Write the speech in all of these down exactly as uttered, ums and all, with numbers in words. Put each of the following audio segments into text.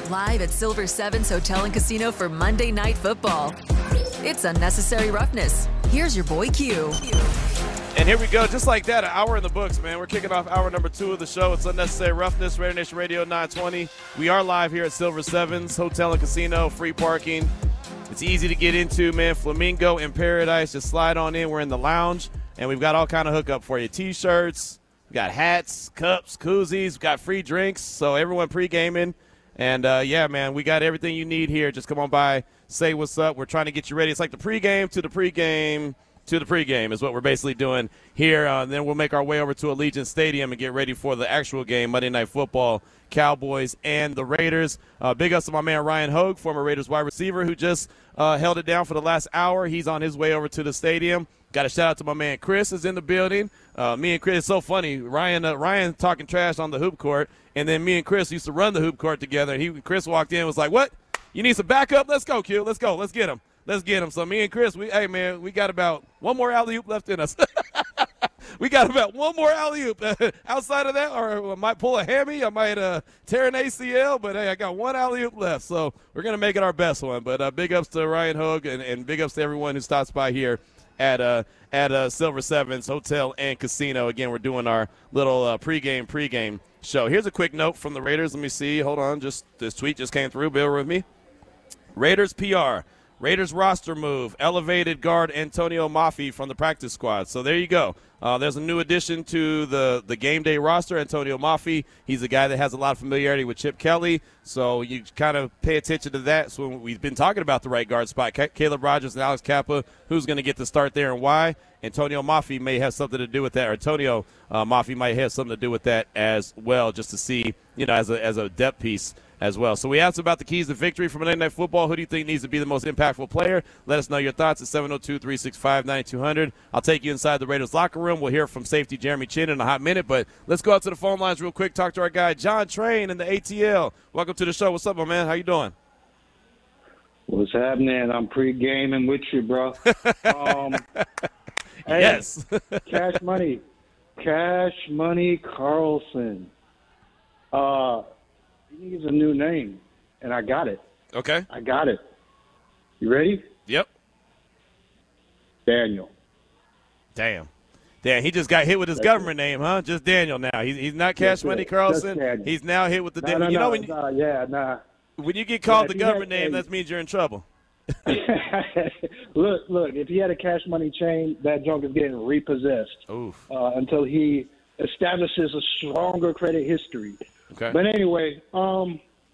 live at Silver Sevens Hotel and Casino for Monday Night Football. It's Unnecessary Roughness. Here's your boy Q. And here we go, just like that, an hour in the books, man. We're kicking off hour number two of the show. It's Unnecessary Roughness, Raider Nation Radio nine twenty. We are live here at Silver Sevens Hotel and Casino, free parking. It's easy to get into, man. Flamingo in Paradise. Just slide on in. We're in the lounge, and we've got all kind of hookup for you. T-shirts, we got hats, cups, koozies, we got free drinks. So everyone pre-gaming. And, uh, yeah, man, we got everything you need here. Just come on by, say what's up. We're trying to get you ready. It's like the pregame to the pregame to the pregame is what we're basically doing here. Uh, and then we'll make our way over to Allegiant Stadium and get ready for the actual game, Monday Night Football, Cowboys and the Raiders. Uh, big ups to my man Ryan Hogue, former Raiders wide receiver, who just uh, held it down for the last hour. He's on his way over to the stadium. Got a shout out to my man Chris is in the building. Uh, me and Chris, it's so funny. Ryan, uh, Ryan talking trash on the hoop court, and then me and Chris used to run the hoop court together. And he, Chris walked in and was like, "What? You need some backup? Let's go, Q. Let's go. Let's get him. Let's get him." So me and Chris, we, hey man, we got about one more alley-oop left in us. We got about one more alley-oop. Outside of that, or I might pull a hammy, I might uh, tear an A C L, but hey, I got one alley-oop left. So we're gonna make it our best one. But uh, big ups to Ryan Hogue, and, and big ups to everyone who stops by here at uh at uh, Silver Sevens Hotel and Casino. Again, we're doing our little uh, pregame pregame show. Here's a quick note from the Raiders. Let me see. Hold on. Just this tweet just came through. Bear with me. Raiders P R. Raiders roster move. Elevated guard Antonio Mafi from the practice squad. So there you go. Uh, there's a new addition to the, the game day roster, Antonio Mafi. He's a guy that has a lot of familiarity with Chip Kelly. So you kind of pay attention to that. So we've been talking about the right guard spot. Caleb Rogers and Alex Kappa, who's going to get the start there and why. Antonio Mafi may have something to do with that. Or Antonio uh, Mafi might have something to do with that as well, just to see, you know, as a, as a depth piece as well. So we asked about the keys to victory for Monday Night Football. Who do you think needs to be the most impactful player? Let us know your thoughts at seven oh two, three six five, nine two hundred. I'll take you inside the Raiders locker room. We'll hear from safety Jeremy Chin in a hot minute, but let's go out to the phone lines real quick, talk to our guy John Train in the A T L. Welcome to the show. What's up, my man? How you doing? What's happening? I'm pre-gaming with you, bro. Um, hey, yes. Cash Money. Cash Money Carlson. Uh, he needs a new name, and I got it. Okay. I got it. You ready? Yep. Daniel. Damn. Damn, he just got hit with his That's government it. name, huh? Just Daniel now. He's, he's not Cash That's Money it. Carlson. Just He's now hit with the No, no, you no, know when you, no, yeah, nah. when you get called Yeah, the if he had- government name, hey. that means you're in trouble. look, look, if he had a Cash Money chain, that junk is getting repossessed Oof. uh, until he establishes a stronger credit history. Okay. But anyway, um,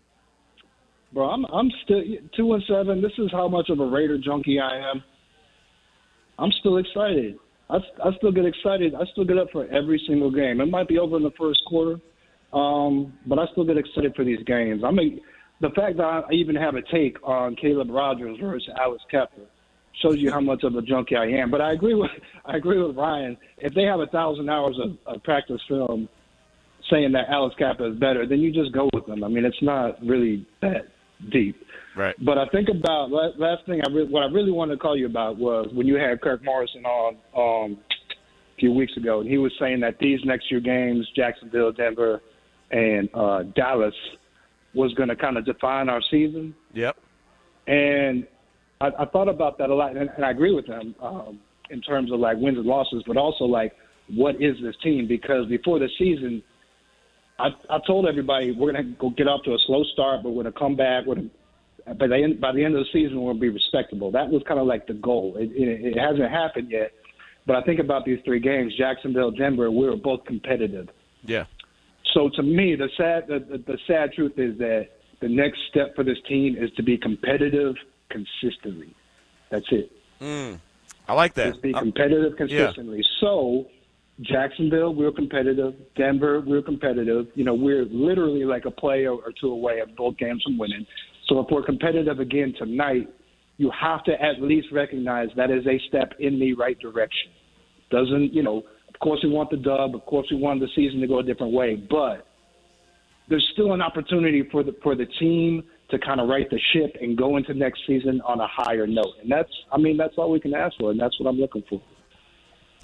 bro, I'm I'm still two and seven. This is how much of a Raider junkie I am. I'm still excited. I, I still get excited. I still get up for every single game. It might be over in the first quarter, um, but I still get excited for these games. I mean, the fact that I even have a take on Caleb Rogers versus Alex Kappa shows you how much of a junkie I am. But I agree with I agree with Ryan. If they have a thousand hours of, of practice film saying that Alex Kappa is better, then you just go with them. I mean, it's not really that deep. Right. But I think about last thing. I re- what I really wanted to call you about was when you had Kirk Morrison on um, a few weeks ago, and he was saying that these next few games, Jacksonville, Denver, and uh, Dallas, was going to kind of define our season. Yep. And I, I thought about that a lot, and, and I agree with him um, in terms of like wins and losses, but also like what is this team? Because before the season, I, I told everybody we're going to go get off to a slow start, but we're going to come back. We're gonna, by the end by the end of the season, we're going to be respectable. That was kind of like the goal. It, it, it hasn't happened yet, but I think about these three games: Jacksonville, Denver. We were both competitive. Yeah. So to me, the sad the, the, the sad truth is that the next step for this team is to be competitive consistently. That's it. Mm, I like that. Just be competitive uh, consistently. Yeah. So Jacksonville, we're competitive. Denver, we're competitive. You know, we're literally like a play or two away of both games from winning. So if we're competitive again tonight, you have to at least recognize that is a step in the right direction. Doesn't, you know, of course we want the dub. Of course we want the season to go a different way. But there's still an opportunity for the for the team to kind of right the ship and go into next season on a higher note. And that's, I mean, that's all we can ask for, and that's what I'm looking for.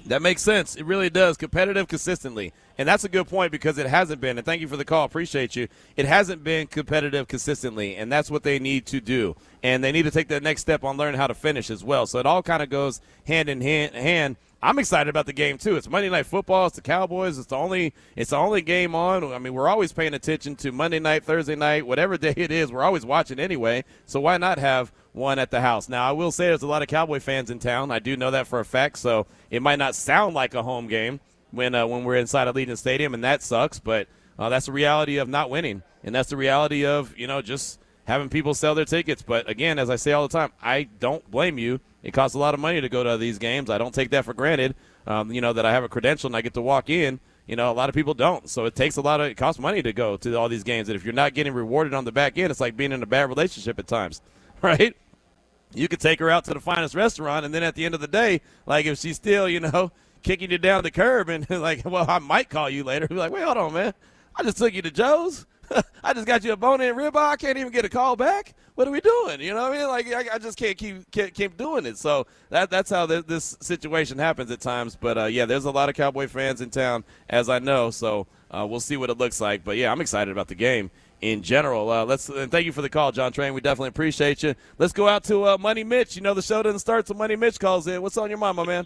That makes sense. It really does. Competitive consistently. And that's a good point because it hasn't been. And thank you for the call. Appreciate you. It hasn't been competitive consistently, and that's what they need to do. And they need to take that next step on learning how to finish as well. So it all kind of goes hand in hand. hand. I'm excited about the game, too. It's Monday Night Football. It's the Cowboys. It's the only it's the only game on. I mean, we're always paying attention to Monday night, Thursday night, whatever day it is. We're always watching anyway. So why not have one at the house? Now, I will say there's a lot of Cowboy fans in town. I do know that for a fact. So it might not sound like a home game when uh, when we're inside Allegiant Stadium, and that sucks. But uh, that's the reality of not winning, and that's the reality of, you know, just having people sell their tickets. But, again, as I say all the time, I don't blame you. It costs a lot of money to go to these games. I don't take that for granted, um, you know, that I have a credential and I get to walk in. You know, a lot of people don't. So it takes a lot of – it costs money to go to all these games. And if you're not getting rewarded on the back end, it's like being in a bad relationship at times, right? You could take her out to the finest restaurant, and then at the end of the day, like if she's still, you know, kicking you down the curb and like, well, I might call you later. Be like, wait, hold on, man. I just took you to Joe's. I just got you a bone-in ribeye. I can't even get a call back. What are we doing? You know what I mean? Like, I, I just can't keep, can't keep doing it. So that that's how th- this situation happens at times. But, uh, yeah, there's a lot of Cowboy fans in town, as I know. So uh, we'll see what it looks like. But, yeah, I'm excited about the game in general. Uh, let's and thank you for the call, John Train. We definitely appreciate you. Let's go out to uh, Money Mitch. You know the show doesn't start till Money Mitch calls in. What's on your mind, my man?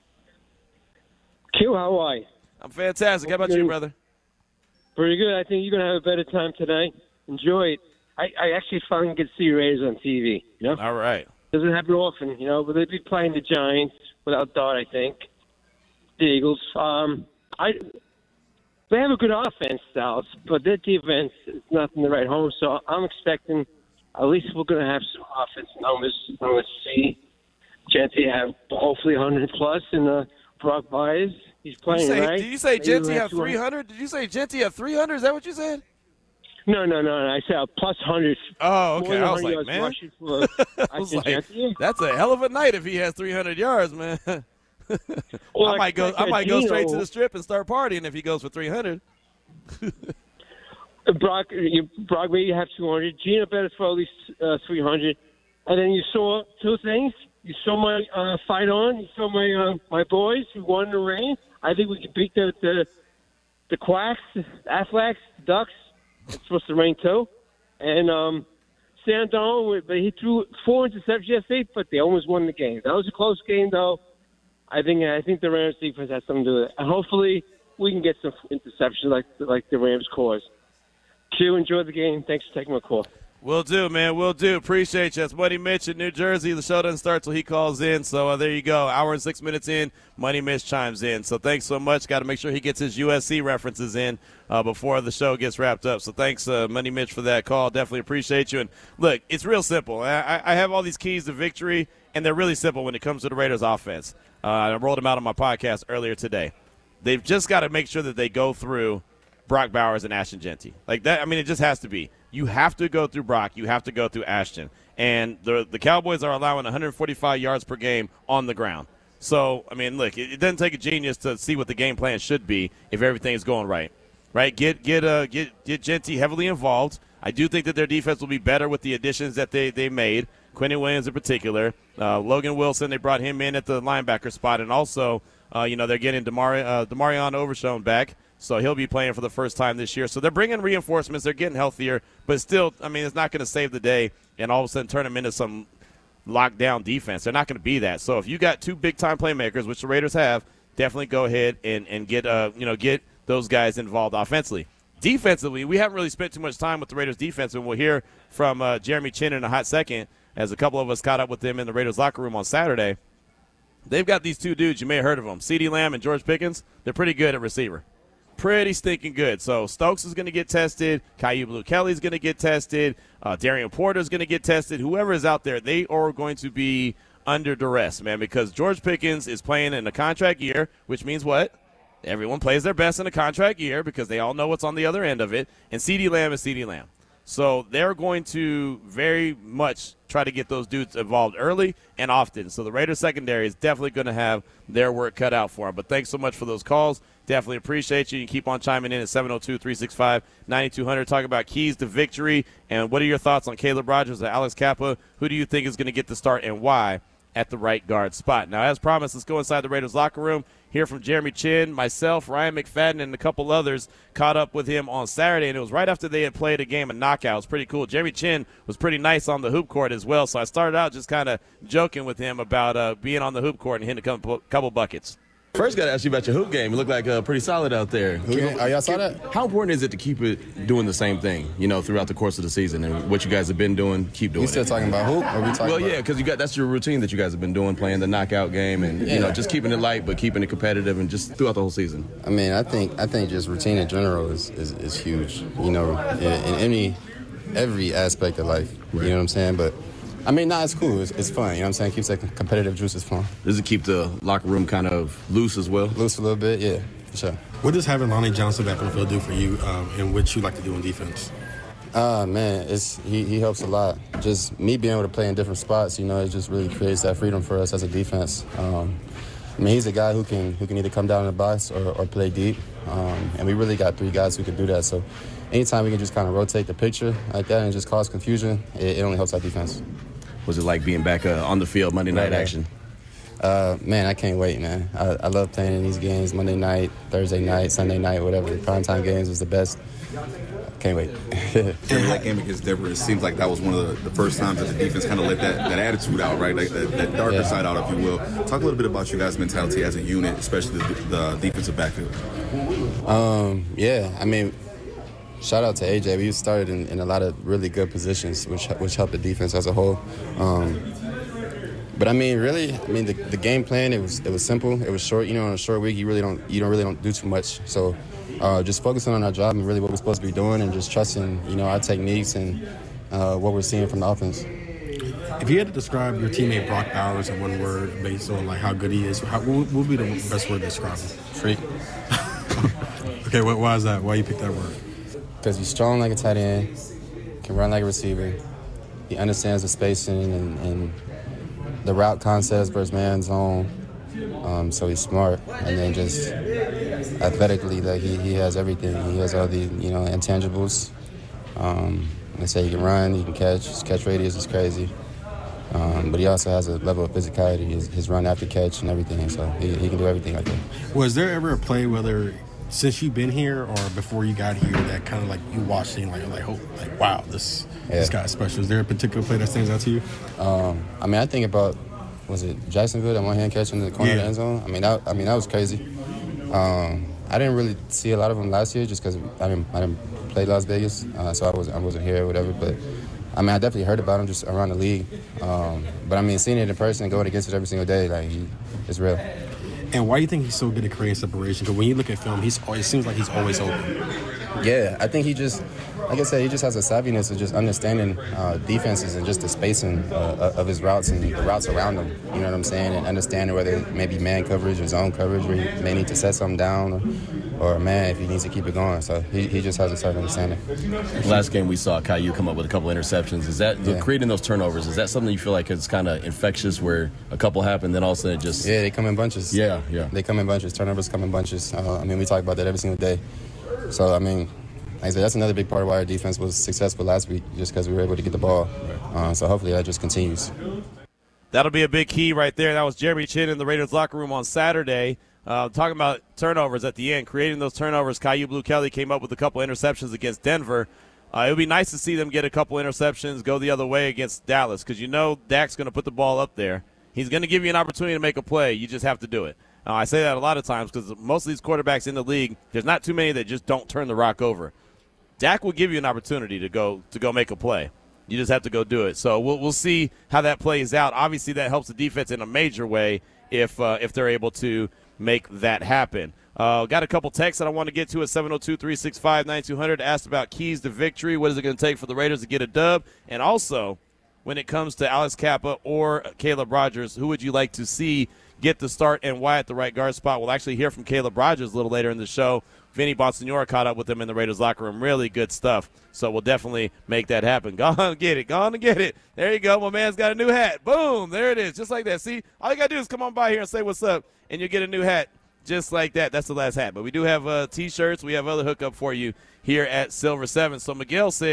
Q, how are you? I'm fantastic. How about you, brother? Pretty good. I think you're going to have a better time tonight. Enjoy it. I, I actually finally get to see Raiders on T V. You know? All right. Doesn't happen often, you know, but they'd be playing the Giants without Dart, I think. The Eagles. Um, I They have a good offense, Dallas, but their defense is nothing to write home. So I'm expecting at least we're going to have some offense numbers. I'm going to see Genty have hopefully one hundred plus in the Brock Byers. He's playing, did you say, right? Did you say Genty have three hundred? Did you say Genty have three hundred? Is that what you said? No, no, no. I said a plus one hundred. Oh, okay. I was like, man. For, I was like, that's a hell of a night if he has three hundred yards, man. Well, I might go. like I might Gino, go straight to the strip and start partying if he goes for three hundred. Brock, you, Brock maybe have two hundred. Gino better for at least uh, three hundred. And then you saw two things. You saw my uh, fight on. You saw my uh, my boys who won the rain. I think we can beat the the, the Quacks, the Aflacs, the Ducks. It's supposed to rain too. And um, Sam Donald, but he threw four interceptions yesterday, but they almost won the game. That was a close game, though. I think I think the Rams defense has something to do with it. And hopefully we can get some interceptions like like the Rams caused. Q, enjoy the game. Thanks for taking my call. Will do, man. Will do. Appreciate you. That's Money Mitch in New Jersey. The show doesn't start till he calls in. So uh, there you go. Hour and six minutes in, Money Mitch chimes in. So thanks so much. Got to make sure he gets his U S C references in uh, before the show gets wrapped up. So thanks, uh, Money Mitch, for that call. Definitely appreciate you. And look, it's real simple. I, I have all these keys to victory, and they're really simple when it comes to the Raiders offense. Uh, I rolled them out on my podcast earlier today. They've just got to make sure that they go through Brock Bowers and Ashton Genty. Like that, I mean, it just has to be. You have to go through Brock. You have to go through Ashton. And the the Cowboys are allowing one hundred forty-five yards per game on the ground. So, I mean, look, it, it doesn't take a genius to see what the game plan should be if everything is going right. Right? Get get uh get get Genty heavily involved. I do think that their defense will be better with the additions that they, they made. Quentin Williams in particular. Uh, Logan Wilson, they brought him in at the linebacker spot. And also, uh, you know, they're getting Demari- uh, Demarion Overshown back. So he'll be playing for the first time this year. So they're bringing reinforcements. They're getting healthier. But still, I mean, it's not going to save the day and all of a sudden turn them into some lockdown defense. They're not going to be that. So if you got two big-time playmakers, which the Raiders have, definitely go ahead and, and get, uh, you know, get those guys involved offensively. Defensively, we haven't really spent too much time with the Raiders defense, and we'll hear from uh, Jeremy Chin in a hot second as a couple of us caught up with them in the Raiders locker room on Saturday. They've got these two dudes. You may have heard of them, CeeDee Lamb and George Pickens. They're pretty good at receiver. Pretty stinking good. So Stokes is going to get tested. Kyu Blue Kelly's going to get tested. Uh, Darian Porter's going to get tested. Whoever is out there, they are going to be under duress, man, because George Pickens is playing in a contract year, which means what? Everyone plays their best in a contract year because they all know what's on the other end of it. And CeeDee Lamb is CeeDee Lamb. So they're going to very much try to get those dudes involved early and often. So the Raiders secondary is definitely going to have their work cut out for them. But thanks so much for those calls. Definitely appreciate you. You can keep on chiming in at seven oh two, three six five, nine two hundred. Talk about keys to victory. And what are your thoughts on Caleb Rogers or Alex Kappa? Who do you think is going to get the start and why at the right guard spot. Now, as promised, let's go inside the Raiders locker room, hear from Jeremy Chinn. Myself, Ryan McFadden, and a couple others caught up with him on Saturday, and it was right after they had played a game of knockout. It was pretty cool. Jeremy Chinn was pretty nice on the hoop court as well, so I started out just kind of joking with him about uh, being on the hoop court and hitting a couple, couple buckets. First, got to ask you about your hoop game. You look like uh, pretty solid out there. Okay. Oh, y'all saw that? How important is it to keep it doing the same thing, you know, throughout the course of the season, and what you guys have been doing, keep doing You still it? talking about hoop? Or we talking well, about? yeah, because you got that's your routine that you guys have been doing, playing the knockout game, and Yeah. you know, just keeping it light, but keeping it competitive, and just throughout the whole season. I mean, I think I think just routine in general is, is, is huge. You know, in, in any every aspect of life. Right. You know what I'm saying? But I mean, nah, it's cool. It's, it's fun. You know what I'm saying? Keeps that competitive juices flowing. Does it keep the locker room kind of loose as well? Loose a little bit, yeah, for sure. What does having Lonnie Johnson back on the field do for you, um, and what you like to do on defense? Uh, man, it's he, he helps a lot. Just me being able to play in different spots, you know, it just really creates that freedom for us as a defense. Um, I mean, he's a guy who can who can either come down in the box or, or play deep, um, and we really got three guys who can do that. So anytime we can just kind of rotate the picture like that and just cause confusion, it, it only helps our defense. Was it like being back uh, on the field, Monday night Right. action? Uh, man, I can't wait, man. I, I love playing in these games, Monday night, Thursday night, Sunday night, whatever. Primetime games was the best. Can't wait. During that game against Denver, it seems like that was one of the, the first times that the defense kind of let that, that attitude out, right? Like that, that darker Yeah. side out, if you will. Talk a little bit about your guys' mentality as a unit, especially the, the defensive backfield. Um, yeah, I mean, shout out to A J. We started in, in a lot of really good positions, which which helped the defense as a whole. Um, but I mean, really, I mean, the, the game plan it was it was simple. It was short. You know, on a short week, you really don't you don't really don't do too much. So, uh, just focusing on our job and really what we're supposed to be doing, and just trusting you know our techniques and uh, what we're seeing from the offense. If you had to describe your teammate Brock Bowers in one word based on like how good he is, how, what would be the best word to describe him? Freak. Okay, what, why is that? Why you pick that word? Because he's strong like a tight end, can run like a receiver. He understands the spacing and, and the route concepts versus man zone. Um, so he's smart. And then just athletically, like he, he has everything. He has all the you know intangibles. Um, they say he can run, he can catch. His catch radius is crazy. Um, but he also has a level of physicality. His, his run after catch and everything. So he, he can do everything like that. Was there ever a play, whether since you've been here or before you got here, that kind of like you watched and like like, oh, like wow, this Yeah. this guy's special? Is there a particular play that stands out to you? Um, I mean, I think about was it Jacksonville that one hand catch in the corner Yeah. of the end zone. I mean, that, I mean that was crazy. Um, I didn't really see a lot of them last year just because I didn't I didn't play Las Vegas, uh, so I wasn't I wasn't here or whatever. But I mean, I definitely heard about him just around the league. Um, but I mean, seeing it in person and going against it every single day, like he, it's real. And why do you think he's so good at creating separation? Because when you look at film, he's it seems like he's always open. Yeah, I think he just, like I said, he just has a savviness of just understanding uh, defenses and just the spacing uh, of his routes and the routes around him. You know what I'm saying? And understanding whether it may be man coverage or zone coverage, where he may need to set something down, or, or man, if he needs to keep it going. So he, he just has a certain understanding. Last game we saw Caillou come up with a couple interceptions. Is that Yeah. creating those turnovers? Is that something you feel like is kind of infectious, where a couple happen, then all of a sudden it just Yeah, they come in bunches. Yeah, yeah. They come in bunches. Turnovers come in bunches. Uh, I mean, we talk about that every single day. So, I mean, like I said, that's another big part of why our defense was successful last week, just because we were able to get the ball. Uh, so hopefully that just continues. That'll be a big key right there. That was Jeremy Chinn in the Raiders locker room on Saturday. Uh, talking about turnovers at the end, creating those turnovers. Caillou Blue Kelly came up with a couple interceptions against Denver. Uh, it would be nice to see them get a couple interceptions, go the other way against Dallas, because you know Dak's going to put the ball up there. He's going to give you an opportunity to make a play. You just have to do it. Uh, I say that a lot of times because most of these quarterbacks in the league, there's not too many that just don't turn the rock over. Dak will give you an opportunity to go to go make a play. You just have to go do it. So we'll we'll see how that plays out. Obviously, that helps the defense in a major way if uh, if they're able to make that happen. Uh, got a couple texts that I want to get to at seven oh two, three six five, nine two hundred. Asked about keys to victory. What is it going to take for the Raiders to get a dub? And also, when it comes to Alex Kappa or Caleb Rogers, who would you like to see get the start and why at the right guard spot? We'll actually hear from Caleb Rogers a little later in the show. Vinny Bonsignore caught up with him in the Raiders locker room. Really good stuff. So we'll definitely make that happen. Go on and get it. Go on and get it. There you go. My man's got a new hat. Boom. There it is. Just like that. See, all you got to do is come on by here and say what's up, and you'll get a new hat just like that. That's the last hat. But we do have uh, T-shirts. We have other hookup for you here at Silver Seven. So Miguel said,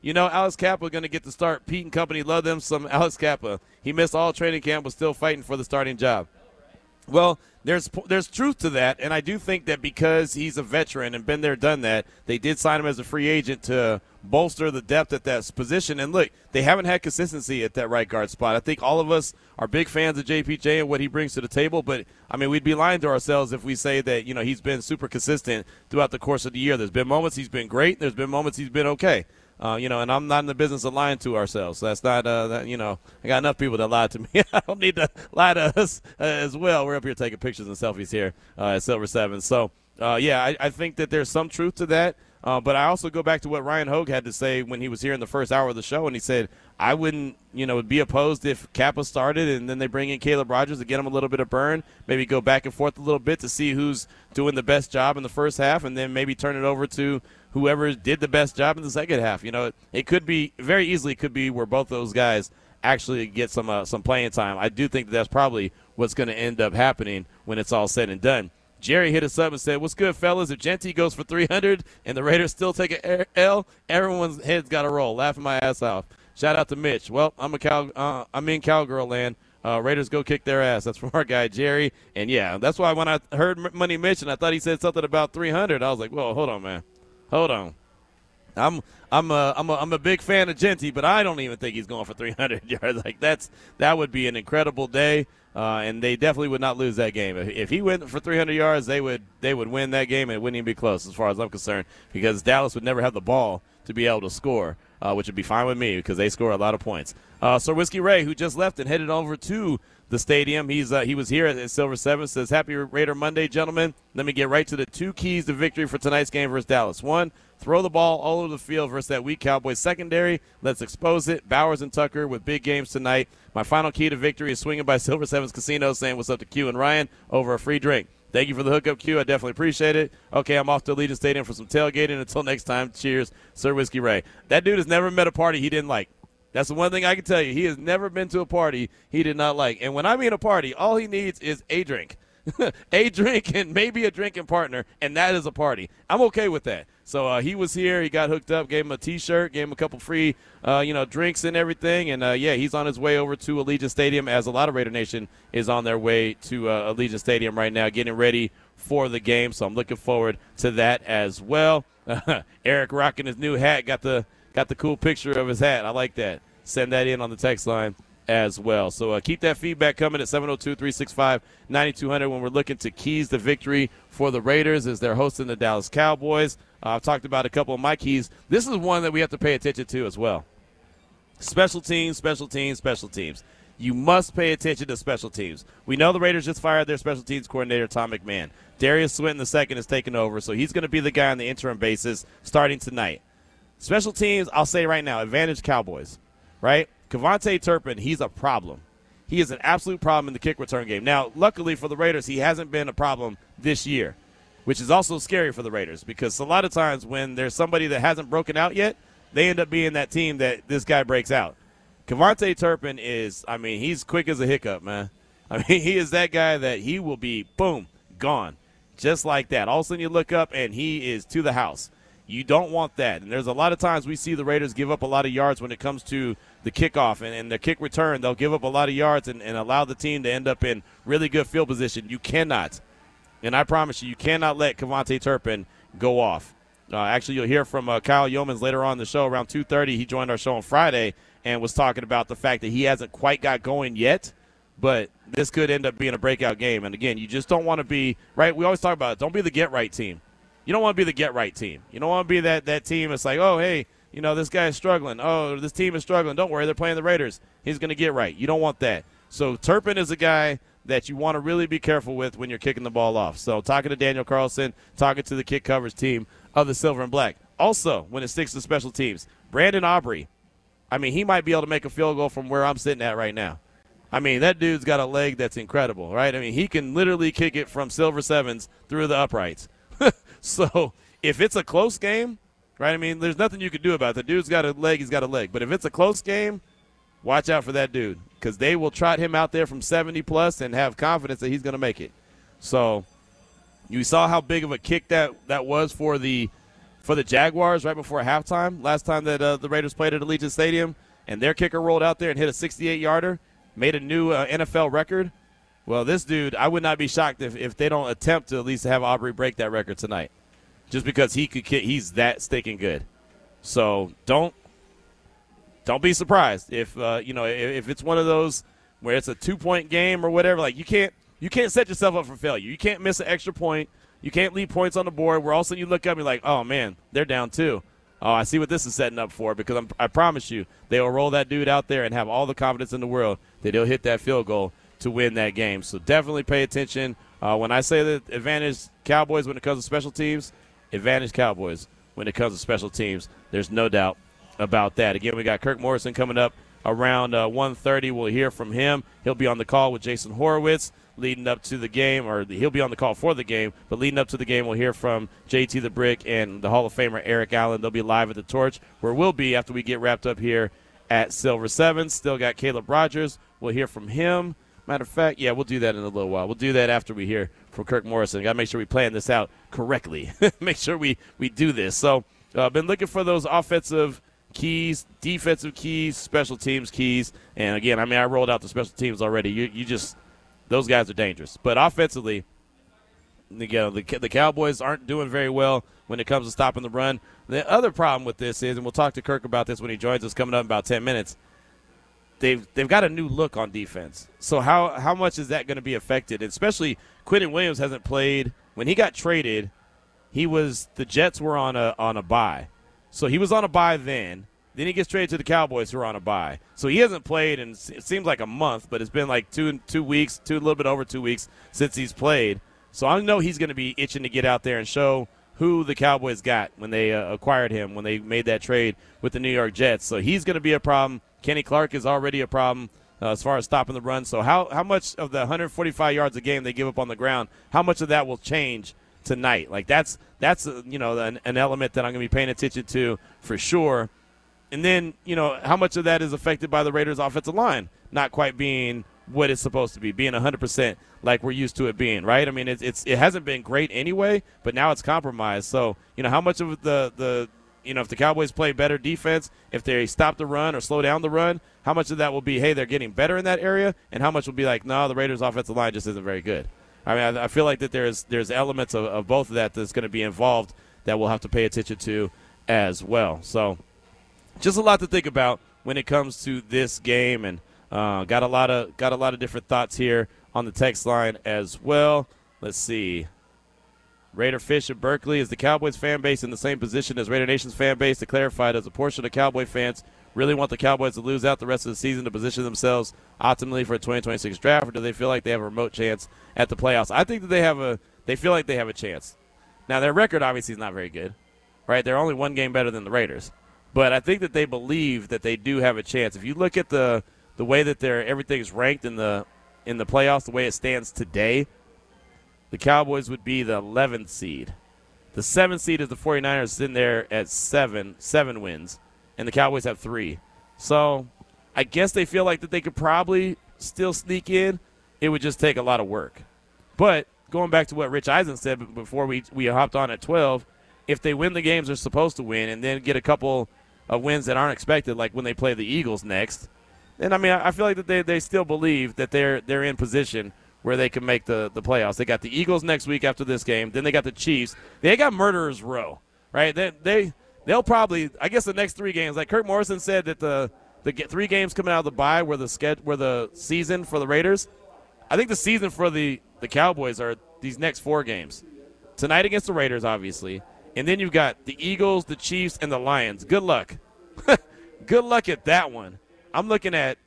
you know, Alex Kappa going to get to start. Pete and company love them some Alex Kappa. He missed all training camp, was still fighting for the starting job. Well, there's there's truth to that, and I do think that because he's a veteran and been there, done that, they did sign him as a free agent to bolster the depth at that position. And look, they haven't had consistency at that right guard spot. I think all of us are big fans of J P J and what he brings to the table, but, I mean, we'd be lying to ourselves if we say that, you know, he's been super consistent throughout the course of the year. There's been moments he's been great. There's been moments he's been okay. Uh, you know, and I'm not in the business of lying to ourselves. So that's not, uh, that, you know, I got enough people that lie to me. I don't need to lie to us uh, as well. We're up here taking pictures and selfies here uh, at Silver Seven. So, uh, yeah, I, I think that there's some truth to that. Uh, but I also go back to what Ryan Hogue had to say when he was here in the first hour of the show, and he said, I wouldn't, you know, be opposed if Kappa started and then they bring in Caleb Rogers to get him a little bit of burn, maybe go back and forth a little bit to see who's doing the best job in the first half, and then maybe turn it over to whoever did the best job in the second half. You know, it, it could be, very easily could be where both those guys actually get some uh, some playing time. I do think that that's probably what's going to end up happening when it's all said and done. Jerry hit us up and said, what's good, fellas? If Genty goes for three hundred and the Raiders still take an L, everyone's head's got to roll. Laughing my ass off. Shout out to Mitch. Well, I'm a cow. Uh, I'm in Cowgirl land. Uh, Raiders go kick their ass. That's from our guy Jerry. And, yeah, that's why when I heard Money Mitch and I thought he said something about three hundred, I was like, whoa, hold on, man. Hold on. I'm I'm a, I'm a, I'm a big fan of Genty, but I don't even think he's going for three hundred yards. Like, that's that would be an incredible day. Uh, and they definitely would not lose that game. If, if he went for three hundred yards, they would they would win that game, and it wouldn't even be close as far as I'm concerned, because Dallas would never have the ball to be able to score, uh, which would be fine with me because they score a lot of points. Uh, Sir Whiskey Ray, who just left and headed over to the stadium, he's uh, he was here at Silver Seven, says, happy Raider Monday, gentlemen. Let me get right to the two keys to victory for tonight's game versus Dallas. One, throw the ball all over the field versus that weak Cowboys secondary. Let's expose it. Bowers and Tucker with big games tonight. My final key to victory is swinging by Silver Sevens Casino, saying what's up to Q and Ryan over a free drink. Thank you for the hookup, Q. I definitely appreciate it. Okay, I'm off to Allegiant Stadium for some tailgating. Until next time, cheers, Sir Whiskey Ray. That dude has never met a party he didn't like. That's the one thing I can tell you. He has never been to a party he did not like. And when I mean a party, all he needs is a drink. a drink and maybe a drinking partner, and that is a party. I'm okay with that. So uh, he was here. He got hooked up, gave him a T-shirt, gave him a couple free uh, you know, drinks and everything. And, uh, yeah, he's on his way over to Allegiant Stadium, as a lot of Raider Nation is on their way to uh, Allegiant Stadium right now, getting ready for the game. So I'm looking forward to that as well. Eric rocking his new hat, got the got the cool picture of his hat. I like that. Send that in on the text line as well. So uh, keep that feedback coming at seven oh two, three six five, nine two hundred when we're looking to keys to victory for the Raiders as they're hosting the Dallas Cowboys. Uh, I've talked about a couple of my keys. This is one that we have to pay attention to as well. Special teams, special teams, special teams. You must pay attention to special teams. We know the Raiders just fired their special teams coordinator, Tom McMahon. Darius Swinton the second is taking over, so he's going to be the guy on the interim basis starting tonight. Special teams, I'll say right now, advantage Cowboys, right? Kevontae Turpin, he's a problem. He is an absolute problem in the kick return game. Now, luckily for the Raiders, he hasn't been a problem this year, which is also scary for the Raiders because a lot of times when there's somebody that hasn't broken out yet, they end up being that team that this guy breaks out. Kevontae Turpin is, I mean, he's quick as a hiccup, man. I mean, he is that guy that he will be, boom, gone, just like that. All of a sudden you look up and he is to the house. You don't want that. And there's a lot of times we see the Raiders give up a lot of yards when it comes to the kickoff and, and the kick return. They'll give up a lot of yards and, and allow the team to end up in really good field position. You cannot, and I promise you, you cannot let Kevontae Turpin go off. Uh, actually, you'll hear from uh, Kyle Yeomans later on in the show around two thirty. He joined our show on Friday and was talking about the fact that he hasn't quite got going yet, but this could end up being a breakout game. And, again, you just don't want to be – right, we always talk about it. Don't be the get-right team. You don't want to be the get-right team. You don't want to be that, that team that's like, oh, hey, you know, this guy is struggling. Oh, this team is struggling. Don't worry, they're playing the Raiders. He's going to get right. You don't want that. So Turpin is a guy that you want to really be careful with when you're kicking the ball off. So talking to Daniel Carlson, talking to the kick coverage team of the Silver and Black. Also, when it sticks to special teams, Brandon Aubrey, I mean, he might be able to make a field goal from where I'm sitting at right now. I mean, that dude's got a leg that's incredible, right? I mean, he can literally kick it from Silver Sevens through the uprights. So if it's a close game, right, I mean, there's nothing you can do about it. The dude's got a leg, he's got a leg. But if it's a close game, watch out for that dude because they will trot him out there from seventy plus and have confidence that he's going to make it. So you saw how big of a kick that, that was for the for the Jaguars right before halftime, last time that uh, the Raiders played at Allegiant Stadium, and their kicker rolled out there and hit a sixty-eight-yarder, made a new uh, N F L record. Well, this dude, I would not be shocked if, if they don't attempt to at least have Aubrey break that record tonight, just because he could he's that stinking good. So don't don't be surprised if uh, you know if, if it's one of those where it's a two-point game or whatever. Like you can't you can't set yourself up for failure. You can't miss an extra point. You can't leave points on the board where all of a sudden you look up and you're like, oh man, they're down two. Oh, I see what this is setting up for, because I'm, I promise you they will roll that dude out there and have all the confidence in the world that he'll hit that field goal to win that game. So definitely pay attention. Uh, when I say that advantage Cowboys when it comes to special teams, advantage Cowboys when it comes to special teams. There's no doubt about that. Again, we got Kirk Morrison coming up around uh, one thirty. We'll hear from him. He'll be on the call with Jason Horowitz leading up to the game, or he'll be on the call for the game, but leading up to the game, we'll hear from J T the Brick and the Hall of Famer Eric Allen. They'll be live at the Torch, where we'll be after we get wrapped up here at Silver Seven. Still got Caleb Rogers. We'll hear from him. Matter of fact, yeah, we'll do that in a little while. We'll do that after we hear from Kirk Morrison. Got to make sure we plan this out correctly. Make sure we, we do this. So I've uh, been looking for those offensive keys, defensive keys, special teams keys. And, again, I mean, I rolled out the special teams already. You, you just – those guys are dangerous. But offensively, you know, the, the Cowboys aren't doing very well when it comes to stopping the run. The other problem with this is, and we'll talk to Kirk about this when he joins us coming up in about ten minutes, They've they've got a new look on defense. So how how much is that going to be affected? Especially Quinnen Williams hasn't played. When he got traded, he was the Jets were on a on a bye. So he was on a bye then. Then he gets traded to the Cowboys, who are on a bye. So he hasn't played in, it seems like a month, but it's been like two two weeks, two a little bit over two weeks since he's played. So I know he's going to be itching to get out there and show who the Cowboys got when they uh, acquired him, when they made that trade with the New York Jets. So he's going to be a problem. Kenny Clark is already a problem uh, as far as stopping the run. So how, how much of the one hundred forty-five yards a game they give up on the ground, how much of that will change tonight? Like that's that's uh, you know an, an element that I'm going to be paying attention to for sure. And then, you know, how much of that is affected by the Raiders' offensive line not quite being what it's supposed to be, being one hundred percent like we're used to it being, right? I mean, it's, it's it hasn't been great anyway, but now it's compromised. So, you know, how much of the the – you know, if the Cowboys play better defense, if they stop the run or slow down the run, how much of that will be, hey, they're getting better in that area, and how much will be like, no, the Raiders' offensive line just isn't very good. I mean, I, I feel like that there's there's elements of, of both of that that's going to be involved that we'll have to pay attention to as well. So just a lot to think about when it comes to this game, and uh, got a lot of got a lot of different thoughts here on the text line as well. Let's see. Raider Fish at Berkeley, is the Cowboys fan base in the same position as Raider Nation's fan base? To clarify, does a portion of Cowboy fans really want the Cowboys to lose out the rest of the season to position themselves optimally for a twenty twenty-six draft, or do they feel like they have a remote chance at the playoffs? I think that they have a they feel like they have a chance. Now, their record obviously is not very good, right? They're only one game better than the Raiders. But I think that they believe that they do have a chance. If you look at the the way that they're everything's ranked in the in the playoffs, the way it stands today, the Cowboys would be the eleventh seed. The seventh seed is the 49ers sitting there at seven, seven wins, and the Cowboys have three. So I guess they feel like that they could probably still sneak in. It would just take a lot of work. But going back to what Rich Eisen said before we, we hopped on at twelve, if they win the games they're supposed to win and then get a couple of wins that aren't expected, like when they play the Eagles next, then, I mean, I feel like that they, they still believe that they're they're in position where they can make the, the playoffs. They got the Eagles next week after this game. Then they got the Chiefs. They got Murderers Row, right? They, they, they'll probably, I guess the next three games, like Kirk Morrison said that the, the three games coming out of the bye were the, sked, were the season for the Raiders. I think the season for the, the Cowboys are these next four games. Tonight against the Raiders, obviously. And then you've got the Eagles, the Chiefs, and the Lions. Good luck. Good luck at that one. I'm looking at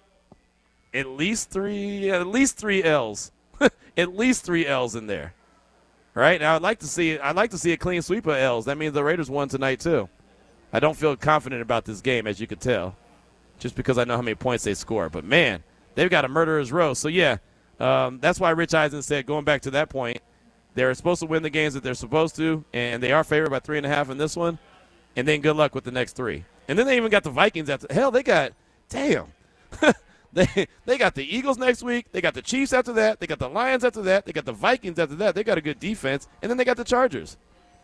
At least three, at least three L's, at least three L's in there. Right now, I'd like to see, I'd like to see a clean sweep of L's. That means the Raiders won tonight too. I don't feel confident about this game, as you could tell, just because I know how many points they score. But man, they've got a murderer's row. So yeah, um, that's why Rich Eisen said, going back to that point, they're supposed to win the games that they're supposed to, and they are favored by three and a half in this one. And then good luck with the next three. And then they even got the Vikings after. Hell, they got, damn. They they got the Eagles next week. They got the Chiefs after that. They got the Lions after that. They got the Vikings after that. They got a good defense. And then they got the Chargers.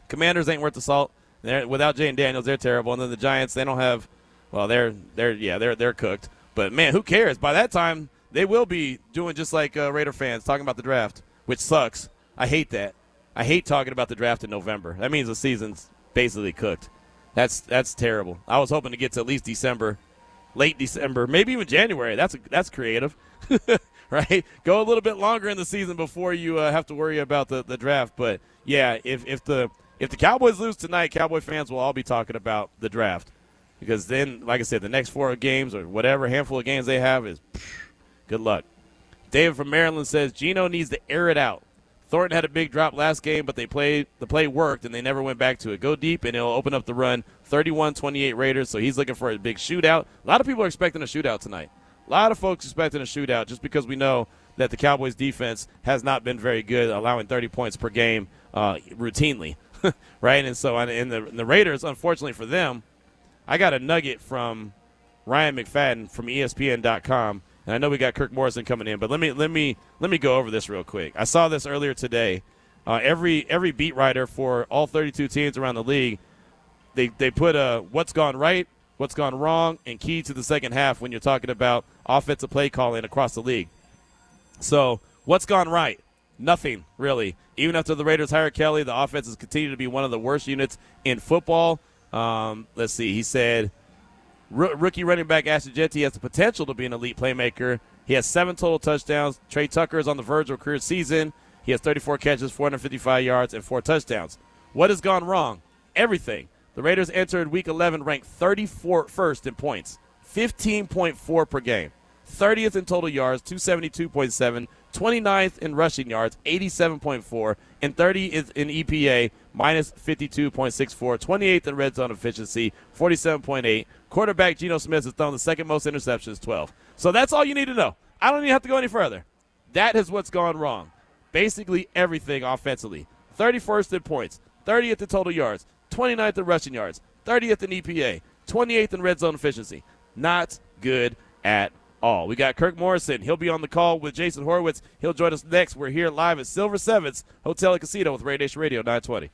Commanders ain't worth the salt. They're, without Jayden Daniels, they're terrible. And then the Giants, they don't have – well, they're they're yeah, they're they're cooked. But, man, who cares? By that time, they will be doing just like uh, Raider fans, talking about the draft, which sucks. I hate that. I hate talking about the draft in November. That means the season's basically cooked. That's that's terrible. I was hoping to get to at least December, late December, maybe even January. That's that's creative, right? Go a little bit longer in the season before you uh, have to worry about the, the draft. But, yeah, if, if the if the Cowboys lose tonight, Cowboy fans will all be talking about the draft. Because then, like I said, the next four games or whatever handful of games they have is pff, good luck. David from Maryland says, Geno needs to air it out. Thornton had a big drop last game, but they played the play worked, and they never went back to it. Go deep, and it'll open up the run. thirty-one twenty-eight Raiders, so he's looking for a big shootout. A lot of people are expecting a shootout tonight. A lot of folks expecting a shootout just because we know that the Cowboys' defense has not been very good, allowing thirty points per game uh, routinely, right? And so in the, in the Raiders, unfortunately for them, I got a nugget from Ryan McFadden from E S P N dot com. And I know we got Kirk Morrison coming in, but let me let me let me go over this real quick. I saw this earlier today. Uh, every every beat writer for all thirty-two teams around the league, they they put a what's gone right, what's gone wrong, and key to the second half when you're talking about offensive play calling across the league. So what's gone right? Nothing really. Even after the Raiders hired Kelly, the offense has continued to be one of the worst units in football. Um, let's see. He said. Rookie running back Ashton Jeanty has the potential to be an elite playmaker. He has seven total touchdowns. Trey Tucker is on the verge of a career season. He has thirty-four catches, four hundred fifty-five yards, and four touchdowns. What has gone wrong? Everything. The Raiders entered Week eleven ranked thirty-first in points, fifteen point four per game, thirtieth in total yards, two seventy-two point seven, twenty-ninth in rushing yards, eighty-seven point four, and thirtieth in E P A, minus fifty-two point six four, twenty-eighth in red zone efficiency, forty-seven point eight. Quarterback Geno Smith has thrown the second most interceptions, twelve. So that's all you need to know. I don't even have to go any further. That is what's gone wrong. Basically everything offensively. thirty-first in points, thirtieth in total yards, twenty-ninth in rushing yards, thirtieth in E P A, twenty-eighth in red zone efficiency. Not good at all. We got Kirk Morrison. He'll be on the call with Jason Horowitz. He'll join us next. We're here live at Silver Sevens Hotel and Casino with Raider Nation Radio nine twenty.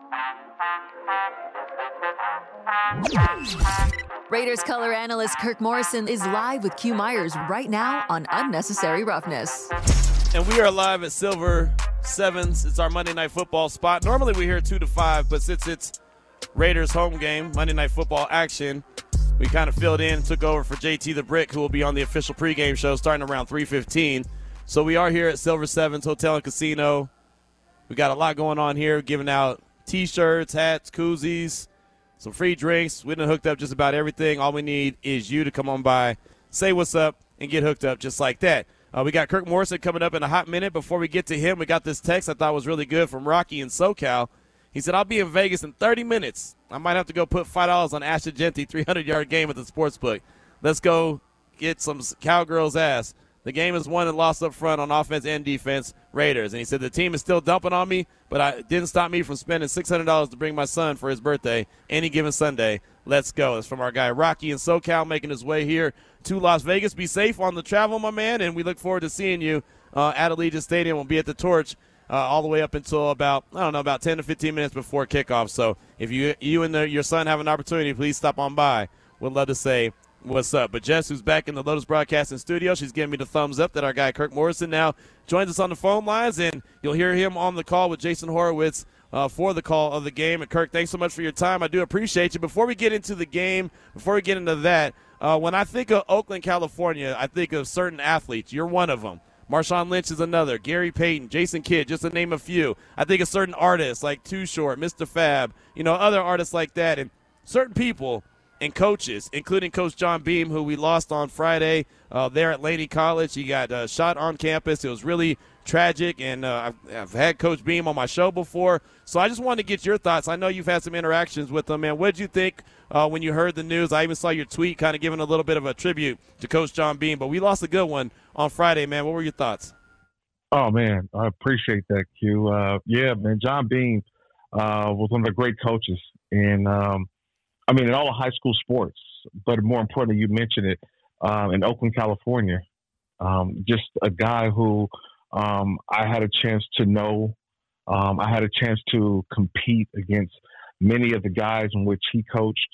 Raiders color analyst Kirk Morrison is live with Q Myers right now on Unnecessary Roughness. And we are live at Silver Sevens. It's our Monday Night Football spot. Normally we're here two to five, but since it's Raiders home game, Monday Night Football action, we kind of filled in, took over for J T the Brick, who will be on the official pregame show starting around three fifteen. So we are here at Silver Sevens Hotel and Casino. We got a lot going on here, giving out T-shirts, hats, koozies, some free drinks. We done hooked up just about everything. All we need is you to come on by, say what's up, and get hooked up just like that. Uh, we got Kirk Morrison coming up in a hot minute. Before we get to him, we got this text I thought was really good from Rocky in SoCal. He said, I'll be in Vegas in thirty minutes. I might have to go put five dollars on Ashton Jeanty three hundred yard game at the sportsbook. Let's go get some Cowgirls' ass. The game is won and lost up front on offense and defense, Raiders. And he said, the team is still dumping on me, but I it didn't stop me from spending six hundred dollars to bring my son for his birthday any given Sunday. Let's go. It's from our guy Rocky in SoCal making his way here to Las Vegas. Be safe on the travel, my man, and we look forward to seeing you uh, at Allegiant Stadium. We'll be at the Torch uh, all the way up until about, I don't know, about ten to fifteen minutes before kickoff. So if you you and the, your son have an opportunity, please stop on by. We'd love to say what's up. But Jess, who's back in the Lotus Broadcasting Studio, she's giving me the thumbs up that our guy Kirk Morrison now joins us on the phone lines, and you'll hear him on the call with Jason Horowitz uh, for the call of the game. And, Kirk, thanks so much for your time. I do appreciate you. Before we get into the game, before we get into that, uh, when I think of Oakland, California, I think of certain athletes. You're one of them. Marshawn Lynch is another. Gary Payton, Jason Kidd, just to name a few. I think of certain artists like Too Short, Mister Fab, you know, other artists like that. And certain people and coaches, including Coach John Beam, who we lost on Friday uh, there at Laney College. He got uh, shot on campus. It was really tragic, and uh, I've, I've had Coach Beam on my show before. So I just wanted to get your thoughts. I know you've had some interactions with him, man. What did you think uh, when you heard the news? I even saw your tweet kind of giving a little bit of a tribute to Coach John Beam, but we lost a good one on Friday, man. What were your thoughts? Oh, man, I appreciate that, Q. Uh, yeah, man, John Beam uh, was one of the great coaches, and um, I mean, in all of high school sports, but more importantly, you mentioned it, um, in Oakland, California. Um, just a guy who um, I had a chance to know Um, I had a chance to compete against many of the guys in which he coached.